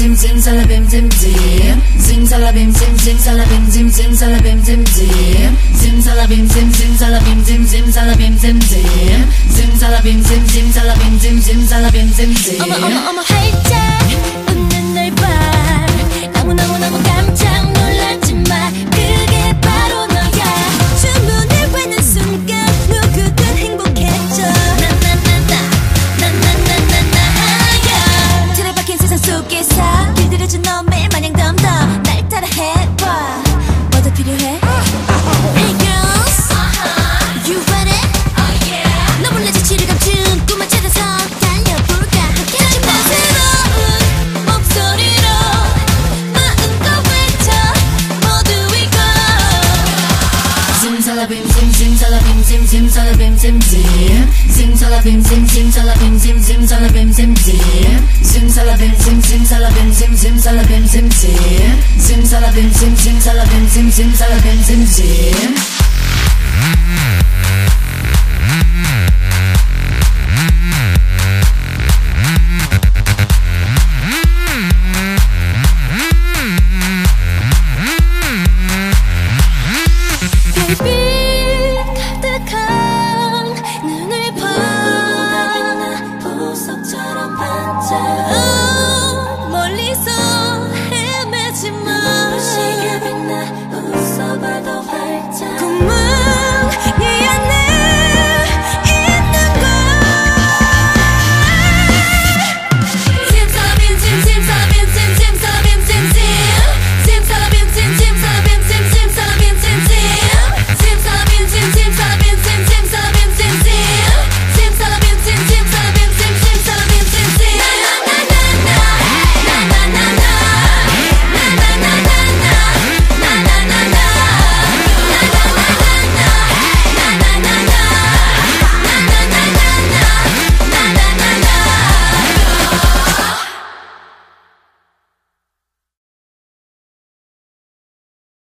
zim zim zim zim zim zim salabim zim zim salabim zim zim salabim zim zim salabim zim zim salabim zim zim salabim zim salabim zim salabim zim 어머 활짝 웃는 널 봐. 너무 깜짝 놀랐지만 그게 바로 너야. 주문을 받는 순간 누구든 행복해져. 나나나나나나나나야. 틀에 박힌 세상 속에서 길들여진 너 매일 마냥 덤덤 날 따라 해봐. 뭐 더 필요해? Hey girls, you ready? 너 몰래 지치를 감춘 꿈을 찾아서 달려볼까 함께 하지마. 새로운 목소리로 마음껏 외쳐 모두 이거 zim salabim zim salabim zim salabim zim zim salabim zim salabim zim salabim zim zim salabim zim salabim zim salabim zim salabim zim salabim zim salabim zim